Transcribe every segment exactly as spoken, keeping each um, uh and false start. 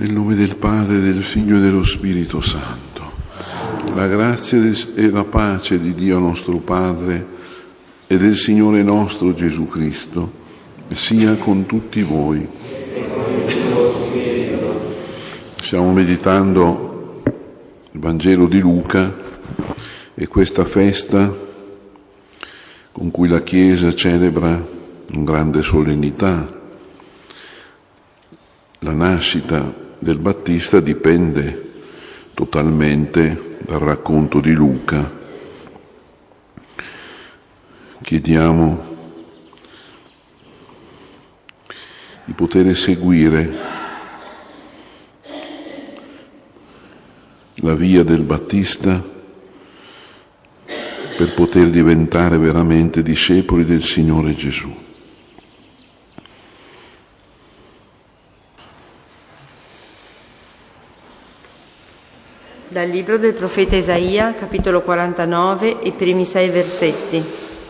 Nel nome del Padre, del Figlio e dello Spirito Santo. La grazia e la pace di Dio nostro Padre e del Signore nostro Gesù Cristo sia con tutti voi. Stiamo meditando il Vangelo di Luca e questa festa con cui la Chiesa celebra con grande solennità la nascita del Battista dipende totalmente dal racconto di Luca. Chiediamo di poter seguire la via del Battista per poter diventare veramente discepoli del Signore Gesù. Dal libro del profeta Isaia, capitolo quarantanove, i primi sei versetti.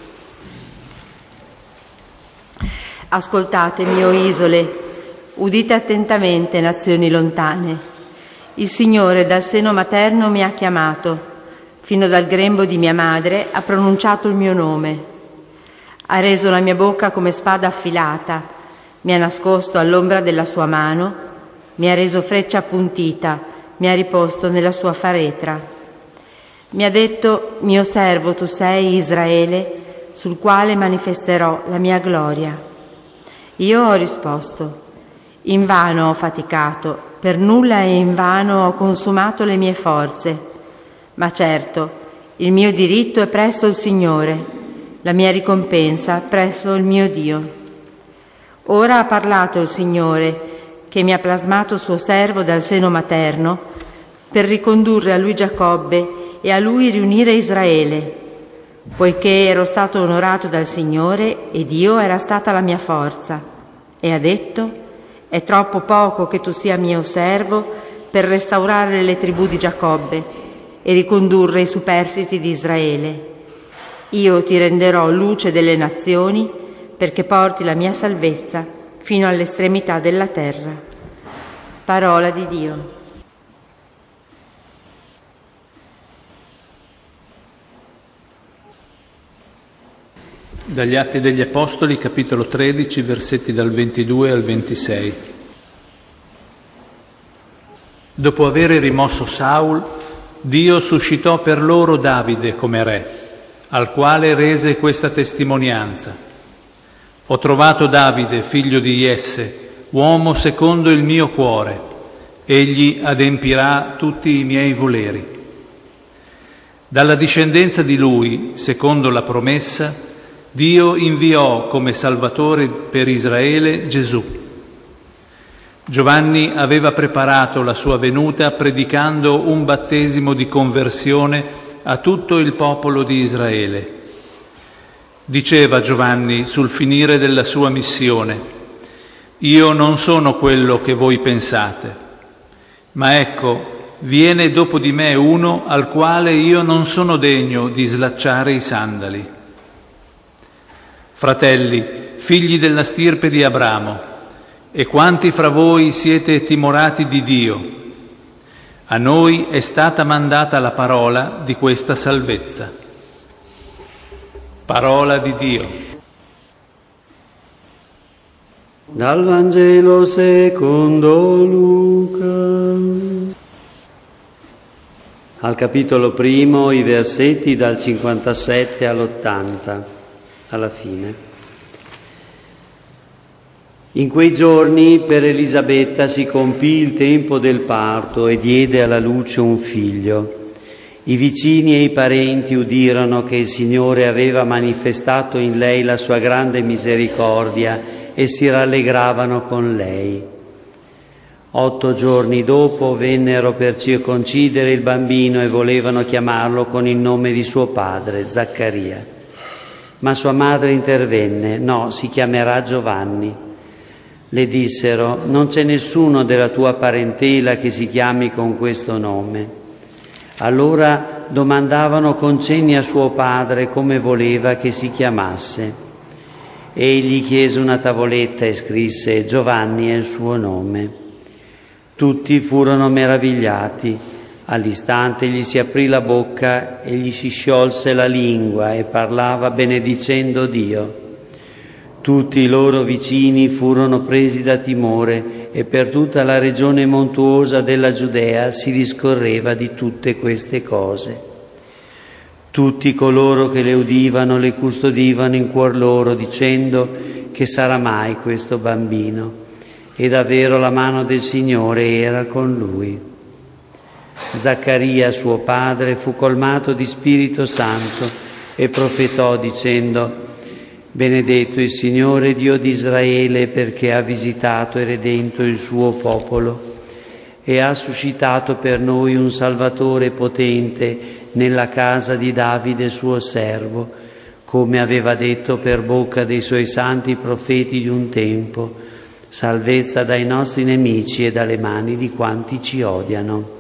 Ascoltatemi, o isole, udite attentamente, nazioni lontane. Il Signore dal seno materno mi ha chiamato, fino dal grembo di mia madre ha pronunciato il mio nome. Ha reso la mia bocca come spada affilata, mi ha nascosto all'ombra della sua mano, mi ha reso freccia appuntita, mi ha riposto nella sua faretra. Mi ha detto: mio servo tu sei, Israele, sul quale manifesterò la mia gloria. Io ho risposto: invano ho faticato, per nulla e invano ho consumato le mie forze. Ma certo, il mio diritto è presso il Signore, la mia ricompensa presso il mio Dio. Ora ha parlato il Signore, che mi ha plasmato suo servo dal seno materno, per ricondurre a lui Giacobbe e a lui riunire Israele, poiché ero stato onorato dal Signore ed io era stata la mia forza. E ha detto: è troppo poco che tu sia mio servo per restaurare le tribù di Giacobbe e ricondurre i superstiti di Israele. Io ti renderò luce delle nazioni, perché porti la mia salvezza fino all'estremità della terra. Parola di Dio. Dagli Atti degli Apostoli, capitolo tredici, versetti dal ventidue al ventisei. Dopo avere rimosso Saul, Dio suscitò per loro Davide come re, al quale rese questa testimonianza: ho trovato Davide, figlio di Jesse, uomo secondo il mio cuore, egli adempirà tutti i miei voleri. Dalla discendenza di lui, secondo la promessa, Dio inviò come Salvatore per Israele Gesù. Giovanni aveva preparato la sua venuta predicando un battesimo di conversione a tutto il popolo di Israele. Diceva Giovanni sul finire della sua missione: io non sono quello che voi pensate, ma ecco, viene dopo di me uno al quale io non sono degno di slacciare i sandali. Fratelli, figli della stirpe di Abramo, e quanti fra voi siete timorati di Dio, a noi è stata mandata la parola di questa salvezza. Parola di Dio. Dal Vangelo secondo Luca. Al capitolo primo, i versetti dal cinquantasette all'ottanta. Alla fine. In quei giorni per Elisabetta si compì il tempo del parto e diede alla luce un figlio. I vicini e i parenti udirono che il Signore aveva manifestato in lei la sua grande misericordia e si rallegravano con lei. Otto giorni dopo vennero per circoncidere il bambino e volevano chiamarlo con il nome di suo padre, Zaccaria. Ma sua madre intervenne: no, si chiamerà Giovanni. Le dissero: non c'è nessuno della tua parentela che si chiami con questo nome. Allora domandavano con cenni a suo padre come voleva che si chiamasse. Egli chiese una tavoletta e scrisse: Giovanni è il suo nome. Tutti furono meravigliati. All'istante gli si aprì la bocca e gli si sciolse la lingua e parlava benedicendo Dio. Tutti i loro vicini furono presi da timore e per tutta la regione montuosa della Giudea si discorreva di tutte queste cose. Tutti coloro che le udivano le custodivano in cuor loro, dicendo: che sarà mai questo bambino? E davvero la mano del Signore era con lui. Zaccaria, suo padre, fu colmato di Spirito Santo e profetò dicendo: benedetto il Signore Dio di Israele, perché ha visitato e redento il suo popolo e ha suscitato per noi un Salvatore potente nella casa di Davide suo servo, come aveva detto per bocca dei suoi santi profeti di un tempo, salvezza dai nostri nemici e dalle mani di quanti ci odiano.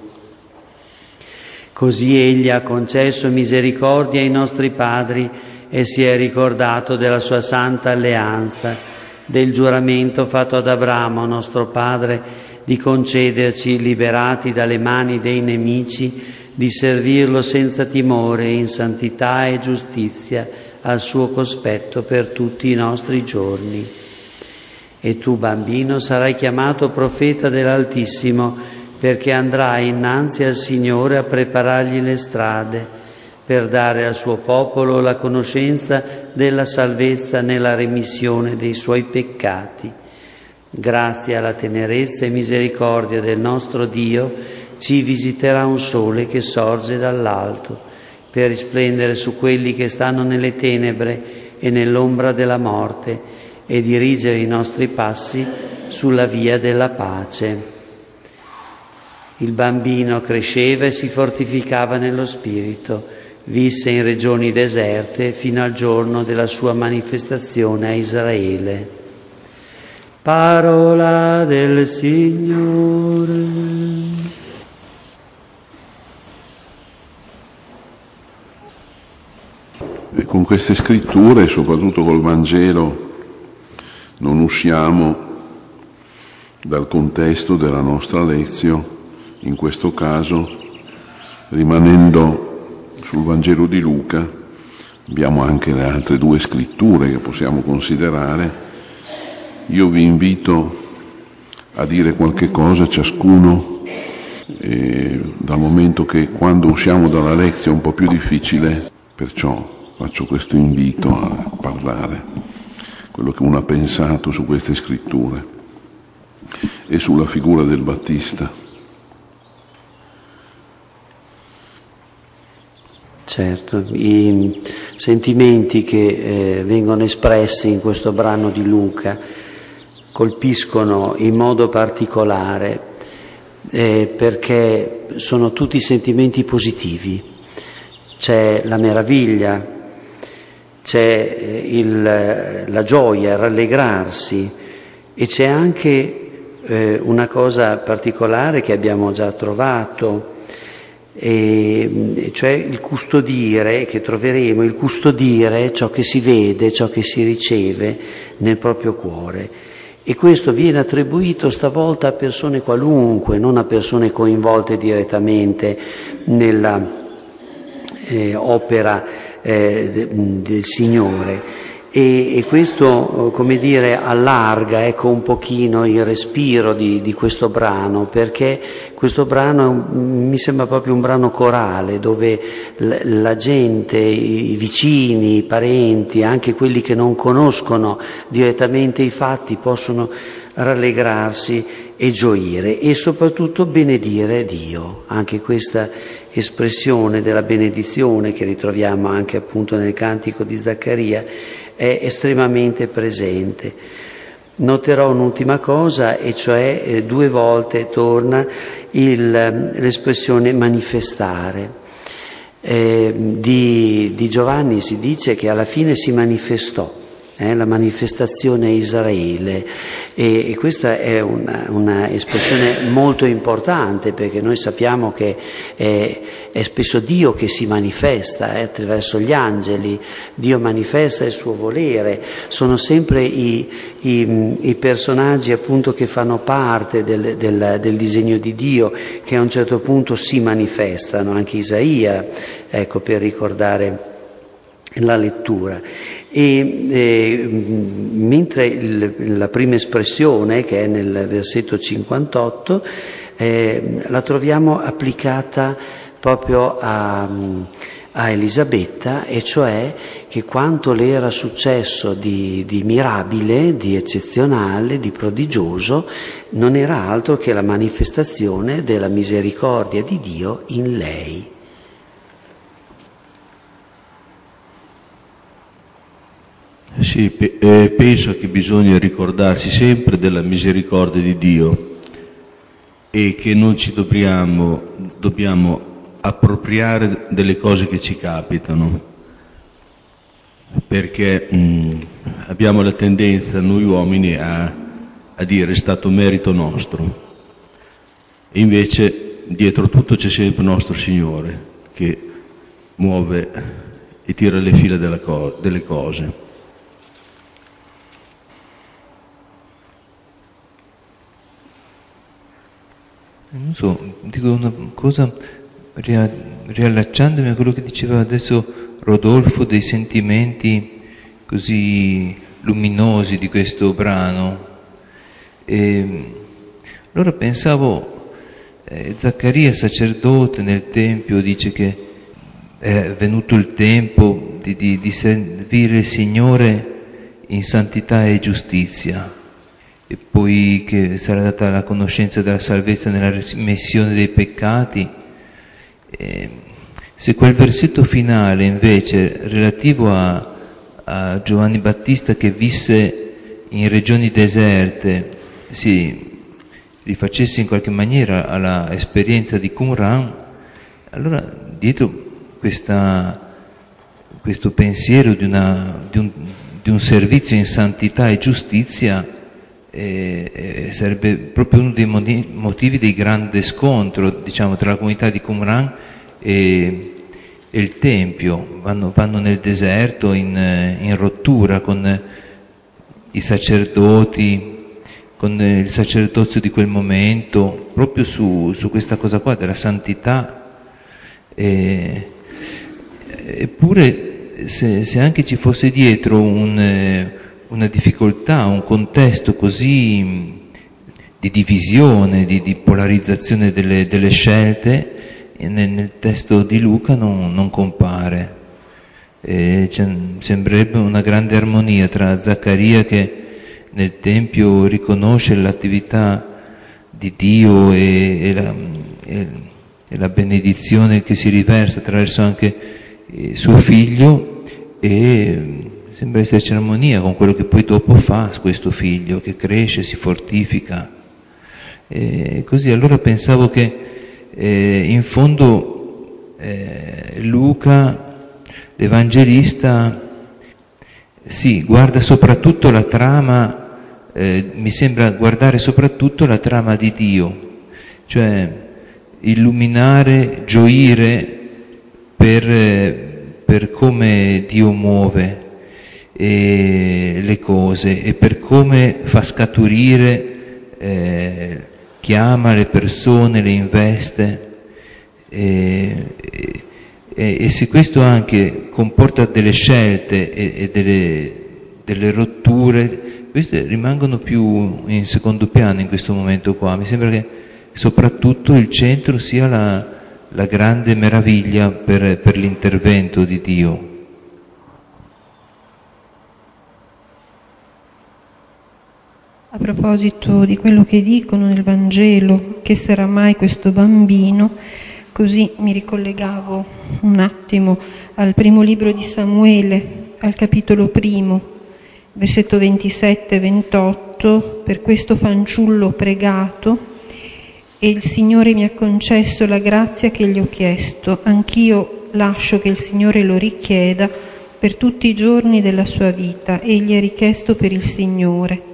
Così egli ha concesso misericordia ai nostri padri e si è ricordato della sua santa alleanza, del giuramento fatto ad Abramo, nostro padre, di concederci, liberati dalle mani dei nemici, di servirlo senza timore, in santità e giustizia, al suo cospetto per tutti i nostri giorni. E tu, bambino, sarai chiamato profeta dell'Altissimo, perché andrai innanzi al Signore a preparargli le strade, per dare al suo popolo la conoscenza della salvezza nella remissione dei suoi peccati. Grazie alla tenerezza e misericordia del nostro Dio, ci visiterà un sole che sorge dall'alto, per risplendere su quelli che stanno nelle tenebre e nell'ombra della morte, e dirigere i nostri passi sulla via della pace. Il bambino cresceva e si fortificava nello spirito, visse in regioni deserte fino al giorno della sua manifestazione a Israele. Parola del Signore. E con queste scritture, soprattutto col Vangelo, non usciamo dal contesto della nostra lezione, in questo caso rimanendo sul Vangelo di Luca. Abbiamo anche le altre due scritture che possiamo considerare. Io vi invito a dire qualche cosa ciascuno, eh, dal momento che quando usciamo dalla lezione è un po' più difficile, perciò faccio questo invito a parlare, quello che uno ha pensato su queste scritture e sulla figura del Battista. Certo, i sentimenti che eh, vengono espressi in questo brano di Luca colpiscono in modo particolare eh, perché sono tutti sentimenti positivi. C'è la meraviglia, c'è il, la gioia, il rallegrarsi, e c'è anche eh, una cosa particolare che abbiamo già trovato, e cioè il custodire, che troveremo, il custodire ciò che si vede, ciò che si riceve nel proprio cuore. E questo viene attribuito stavolta a persone qualunque, non a persone coinvolte direttamente nella eh, opera eh, de, del Signore. E, e questo, come dire, allarga, ecco, un pochino il respiro di, di questo brano, perché questo brano è un, mi sembra proprio un brano corale, dove la, la gente, i vicini, i parenti, anche quelli che non conoscono direttamente i fatti, possono rallegrarsi e gioire e soprattutto benedire Dio. Anche questa espressione della benedizione, che ritroviamo anche appunto nel cantico di Zaccaria, è estremamente presente. Noterò un'ultima cosa, e cioè eh, due volte torna il, l'espressione manifestare. Eh, di, di Giovanni si dice che alla fine si manifestò, eh, la manifestazione a Israele, e, e questa è una, una espressione molto importante, perché noi sappiamo che è, è spesso Dio che si manifesta eh, attraverso gli angeli. Dio manifesta il suo volere, sono sempre i, i, i personaggi appunto che fanno parte del, del, del disegno di Dio, che a un certo punto si manifestano, anche Isaia, ecco, per ricordare la lettura. E eh, mentre il, la prima espressione, che è nel versetto cinquantotto, eh, la troviamo applicata proprio a, a Elisabetta, e cioè che quanto le era successo di, di mirabile, di eccezionale, di prodigioso, non era altro che la manifestazione della misericordia di Dio in lei. Sì, pe- eh, penso che bisogna ricordarsi sempre della misericordia di Dio e che non ci dobbiamo, dobbiamo appropriare delle cose che ci capitano, perché mh, abbiamo la tendenza, noi uomini, a, a dire è stato merito nostro, e invece dietro tutto c'è sempre il nostro Signore che muove e tira le fila della co- delle cose. Non so, dico una cosa riallacciandomi a quello che diceva adesso Rodolfo dei sentimenti così luminosi di questo brano. E allora pensavo, eh, Zaccaria sacerdote nel Tempio dice che è venuto il tempo di, di, di servire il Signore in santità e giustizia, e poi che sarà data la conoscenza della salvezza nella remissione dei peccati. E se quel versetto finale invece relativo a, a Giovanni Battista che visse in regioni deserte si rifacesse in qualche maniera alla esperienza di Qumran, allora dietro questa, questo pensiero di, una, di, un, di un servizio in santità e giustizia Eh, eh, sarebbe proprio uno dei motivi di grande scontro, diciamo, tra la comunità di Qumran e, e il Tempio. Vanno, vanno nel deserto in, in rottura con i sacerdoti, con il sacerdozio di quel momento, proprio su, su questa cosa qua della santità. E, eppure se, se anche ci fosse dietro un una difficoltà, un contesto così di divisione, di, di polarizzazione delle, delle scelte, nel, nel testo di Luca non, non compare. E sembrerebbe una grande armonia tra Zaccaria che nel Tempio riconosce l'attività di Dio e, e, la, e, e la benedizione che si riversa attraverso anche eh, suo figlio, e sembra esserci armonia con quello che poi dopo fa questo figlio, che cresce, si fortifica. E così allora pensavo che eh, in fondo eh, Luca, l'Evangelista, sì, guarda soprattutto la trama, eh, mi sembra guardare soprattutto la trama di Dio, cioè illuminare, gioire per, eh, per come Dio muove e le cose e per come fa scaturire, eh, chiama le persone, le investe, e, e, e se questo anche comporta delle scelte e, e delle, delle rotture, queste rimangono più in secondo piano in questo momento qua. Mi sembra che soprattutto il centro sia la, la grande meraviglia per, per l'intervento di Dio. A proposito di quello che dicono nel Vangelo, che sarà mai questo bambino, così mi ricollegavo un attimo al primo libro di Samuele, al capitolo primo, versetto ventisette ventotto, per questo fanciullo ho pregato e il Signore mi ha concesso la grazia che gli ho chiesto, anch'io lascio che il Signore lo richieda, per tutti i giorni della sua vita, egli è richiesto per il Signore.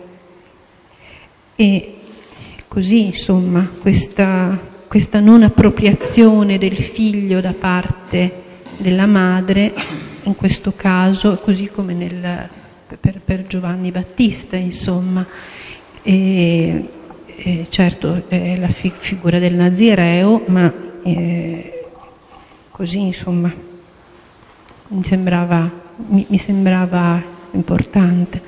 E così, insomma, questa, questa non appropriazione del figlio da parte della madre, in questo caso, così come nel, per, per Giovanni Battista, insomma. E, e certo è la fi- figura del Nazireo, ma eh, così, insomma, mi sembrava, mi, mi sembrava importante.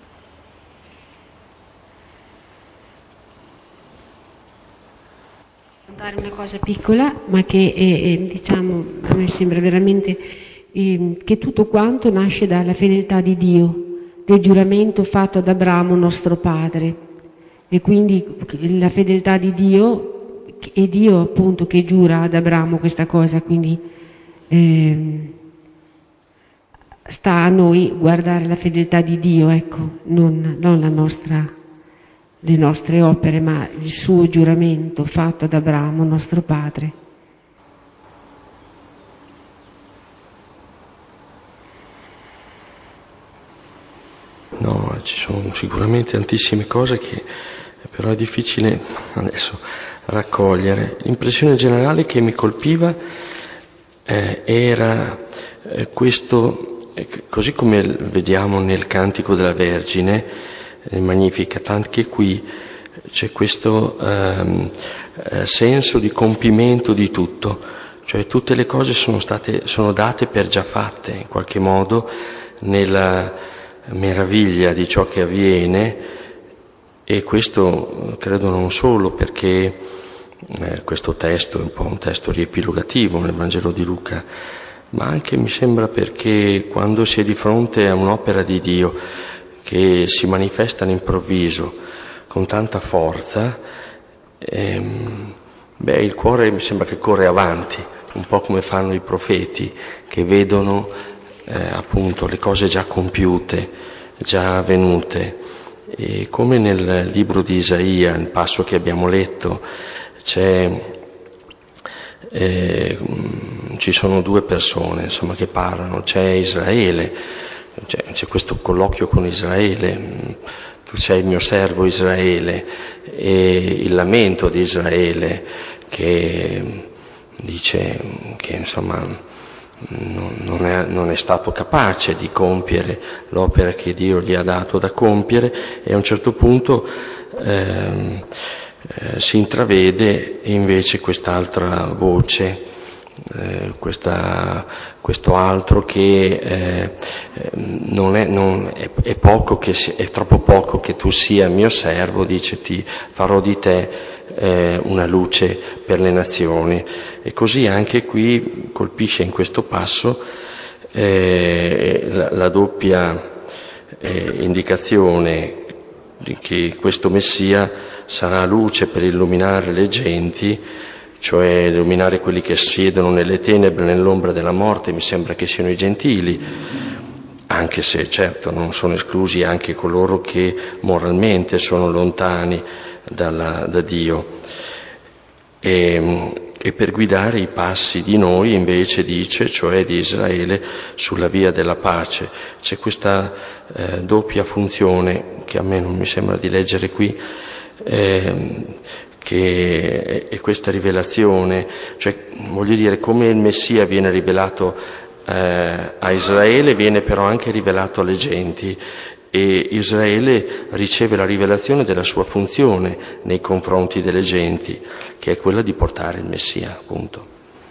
Fare una cosa piccola, ma che è, è, diciamo, a me sembra veramente eh, che tutto quanto nasce dalla fedeltà di Dio, del giuramento fatto ad Abramo nostro padre, e quindi la fedeltà di Dio è Dio appunto che giura ad Abramo questa cosa, quindi eh, sta a noi guardare la fedeltà di Dio, ecco, non, non la nostra, le nostre opere, ma il suo giuramento fatto ad Abramo, nostro padre. No, ci sono sicuramente tantissime cose che però è difficile adesso raccogliere. L'impressione generale che mi colpiva eh, era eh, questo, eh, così come vediamo nel Cantico della Vergine, il Magnificat, anche qui c'è questo ehm, eh, senso di compimento di tutto, cioè tutte le cose sono state, sono date per già fatte in qualche modo, nella meraviglia di ciò che avviene. E questo credo non solo perché eh, questo testo è un po' un testo riepilogativo nel Vangelo di Luca, ma anche mi sembra perché quando si è di fronte a un'opera di Dio che si manifesta all'improvviso con tanta forza, ehm, beh, il cuore mi sembra che corre avanti, un po' come fanno i profeti che vedono eh, appunto le cose già compiute, già avvenute. E come nel libro di Isaia, nel passo che abbiamo letto, c'è, eh, ci sono due persone insomma che parlano, c'è Israele, c'è, c'è questo colloquio con Israele, tu sei il mio servo Israele, e il lamento di Israele che dice che insomma non è, non è stato capace di compiere l'opera che Dio gli ha dato da compiere, e a un certo punto eh, eh, si intravede invece quest'altra voce, eh, questa, questo altro che eh, non è, non, è, è, poco che, è troppo poco che tu sia mio servo, dice ti farò di te eh, una luce per le nazioni. E così anche qui colpisce in questo passo eh, la, la doppia eh, indicazione che questo Messia sarà luce per illuminare le genti, cioè illuminare quelli che siedono nelle tenebre, nell'ombra della morte. Mi sembra che siano i gentili, anche se certo non sono esclusi anche coloro che moralmente sono lontani dalla, da Dio. E, e per guidare i passi di noi, invece, dice, cioè di Israele, sulla via della pace. C'è questa eh, doppia funzione che a me non mi sembra di leggere qui, eh, che è questa rivelazione, cioè voglio dire, come il Messia viene rivelato eh, a Israele, viene però anche rivelato alle genti, e Israele riceve la rivelazione della sua funzione nei confronti delle genti, che è quella di portare il Messia, appunto.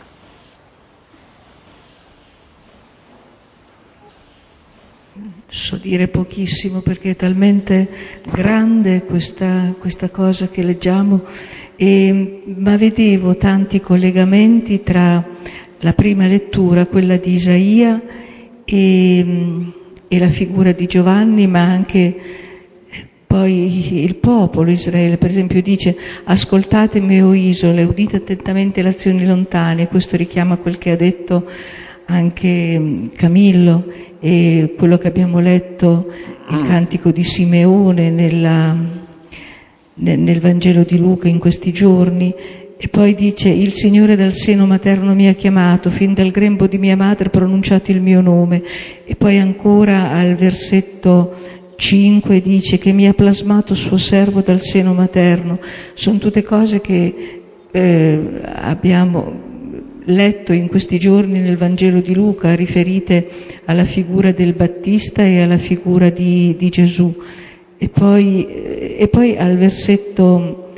So dire pochissimo perché è talmente grande questa, questa cosa che leggiamo, e, ma vedevo tanti collegamenti tra la prima lettura, quella di Isaia, e, e la figura di Giovanni, ma anche poi il popolo Israele. Per esempio dice: ascoltatemi, o isole, udite attentamente le azioni lontane. Questo richiama quel che ha detto anche Camillo e quello che abbiamo letto, il cantico di Simeone nella, nel, nel Vangelo di Luca in questi giorni. E poi dice: il Signore dal seno materno mi ha chiamato, fin dal grembo di mia madre ha pronunciato il mio nome. E poi ancora al versetto cinque dice che mi ha plasmato suo servo dal seno materno. Sono tutte cose che eh, abbiamo letto in questi giorni nel Vangelo di Luca, riferite alla figura del Battista e alla figura di, di Gesù. E poi, e poi al versetto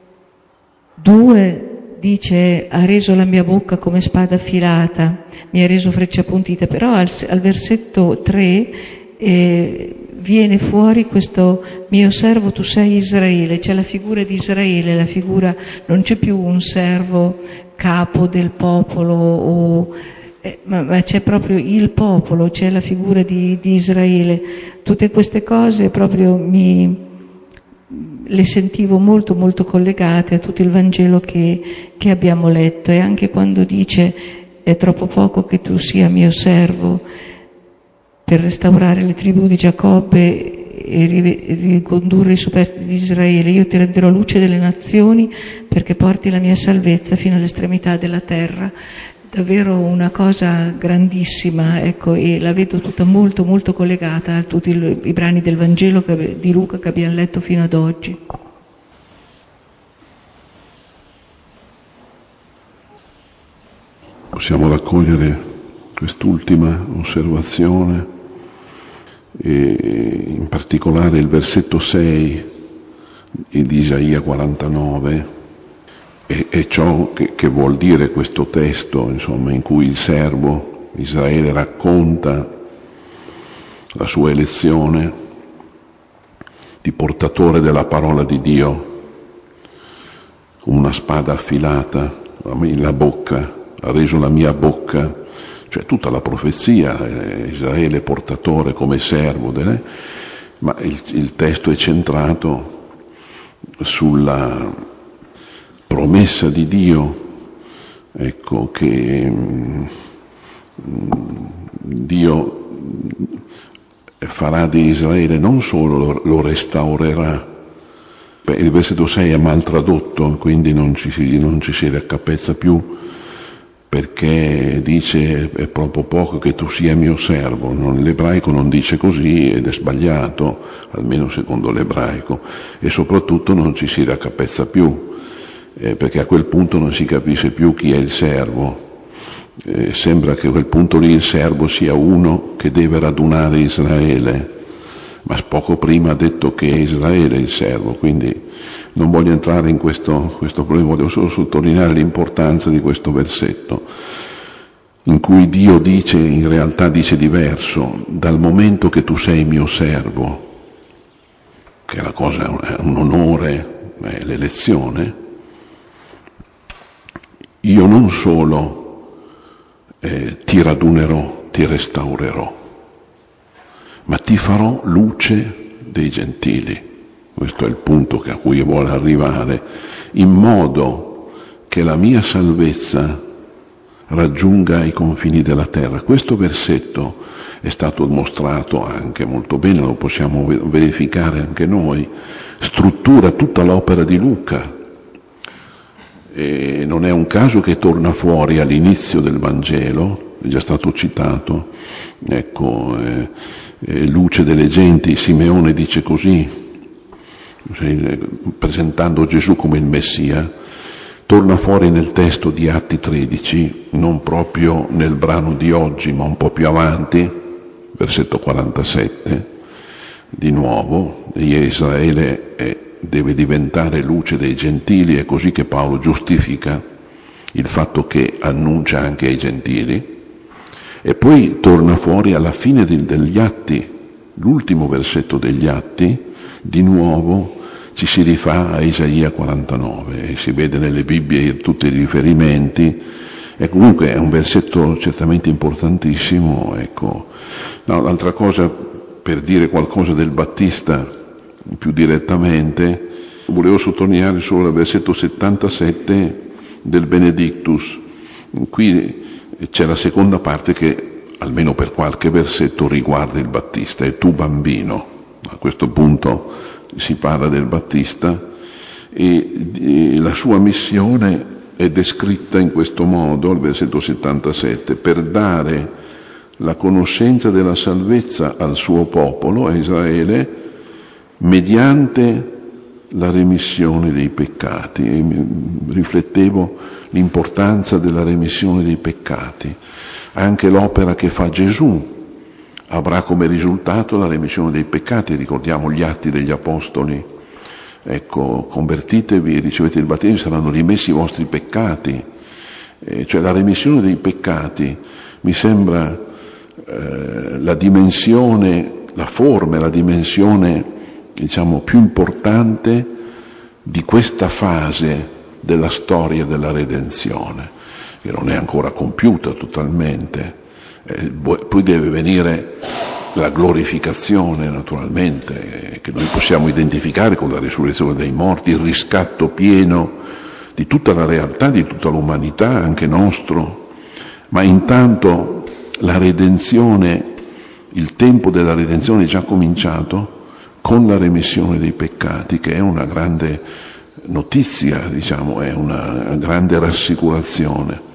due dice: ha reso la mia bocca come spada affilata, mi ha reso freccia appuntita. Però al, al versetto tre eh, viene fuori questo: mio servo tu sei Israele. C'è la figura di Israele, la figura, non c'è più un servo capo del popolo, o, eh, ma, ma c'è proprio il popolo, c'è la figura di, di Israele. Tutte queste cose proprio mi le sentivo molto molto collegate a tutto il Vangelo che, che abbiamo letto. E anche quando dice: è troppo poco che tu sia mio servo per restaurare le tribù di Giacobbe e ricondurre i superstiti di Israele, io ti renderò luce delle nazioni perché porti la mia salvezza fino all'estremità della terra. Davvero una cosa grandissima, ecco, e la vedo tutta molto molto collegata a tutti i, i brani del Vangelo che, di Luca che abbiamo letto fino ad oggi. Possiamo raccogliere quest'ultima osservazione, e in particolare il versetto sei di Isaia quarantanove, e, e ciò che, che vuol dire questo testo, insomma, in cui il servo Israele racconta la sua elezione di portatore della parola di Dio, con una spada affilata la bocca, ha reso la mia bocca, cioè tutta la profezia, eh, Israele portatore come servo, delle, ma il, il testo è centrato sulla promessa di Dio, ecco, che mh, Dio farà di Israele, non solo lo, lo restaurerà. Beh, il versetto sei è mal tradotto, quindi non ci si, non ci si raccapezza più, perché dice: è proprio poco che tu sia mio servo. Non, l'ebraico non dice così ed è sbagliato, almeno secondo l'ebraico, e soprattutto non ci si raccapezza più, eh, perché a quel punto non si capisce più chi è il servo. Eh, sembra che a quel punto lì il servo sia uno che deve radunare Israele, ma poco prima ha detto che è Israele il servo, quindi non voglio entrare in questo, questo problema, voglio solo sottolineare l'importanza di questo versetto, in cui Dio dice, in realtà dice diverso: dal momento che tu sei mio servo, che è la cosa, è un onore, è l'elezione, io non solo eh, ti radunerò, ti restaurerò, ma ti farò luce dei gentili. Questo è il punto a cui vuole arrivare, in modo che la mia salvezza raggiunga i confini della terra. Questo versetto è stato mostrato anche molto bene, lo possiamo verificare anche noi, struttura tutta l'opera di Luca. E non è un caso che torna fuori all'inizio del Vangelo, è già stato citato, ecco, eh, eh, luce delle genti, Simeone dice così, cioè, presentando Gesù come il Messia. Torna fuori nel testo di Atti tredici, non proprio nel brano di oggi, ma un po' più avanti, versetto quarantasette, di nuovo, Israele è, deve diventare luce dei gentili, è così che Paolo giustifica il fatto che annuncia anche ai gentili. E poi torna fuori alla fine di, degli Atti, l'ultimo versetto degli Atti, di nuovo ci si rifà a Isaia quarantanove e si vede nelle Bibbie tutti i riferimenti, e comunque è un versetto certamente importantissimo. Ecco. No, l'altra cosa, per dire qualcosa del Battista più direttamente, volevo sottolineare solo il versetto settantasette del Benedictus. Qui c'è la seconda parte che, almeno per qualche versetto, riguarda il Battista: e tu bambino. A questo punto si parla del Battista e, e la sua missione è descritta in questo modo, al versetto settantasette, per dare la conoscenza della salvezza al suo popolo, a Israele, mediante la remissione dei peccati. E riflettevo l'importanza della remissione dei peccati. Anche l'opera che fa Gesù avrà come risultato la remissione dei peccati. Ricordiamo gli atti degli Apostoli. Ecco, convertitevi e ricevete il battesimo, saranno rimessi i vostri peccati. Eh, cioè la remissione dei peccati mi sembra eh, la dimensione, la forma, la dimensione, diciamo, più importante di questa fase della storia della redenzione, che non è ancora compiuta totalmente. Eh, poi deve venire la glorificazione, naturalmente, che noi possiamo identificare con la risurrezione dei morti, il riscatto pieno di tutta la realtà, di tutta l'umanità, anche nostro. Ma intanto la redenzione, il tempo della redenzione è già cominciato con la remissione dei peccati, che è una grande notizia, diciamo, è una grande rassicurazione.